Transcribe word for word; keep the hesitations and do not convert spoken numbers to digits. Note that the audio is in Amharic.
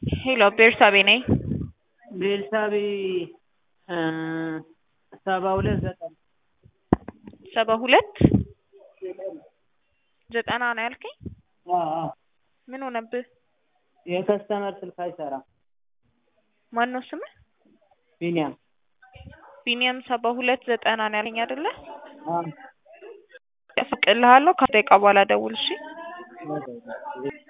ሄሎ ቤርሳቤ ነኝ። ቤርሳቤ ሰባ ሁለት ዘጠና ሰባ ሁለት ዘጠና ነው ያልከኝ? አዎ ምን ሆነብህ? የከስተመር ስልክ አይሰራም። ማነው ስምህ? ቢኒያም ቢኒያም ሰባ ሁለት ዘጠና ነው ያለኝ አይደለ? አዎ እፈቅድልሃለሁ ከደቂቃ በኋላ ደውል እሺ።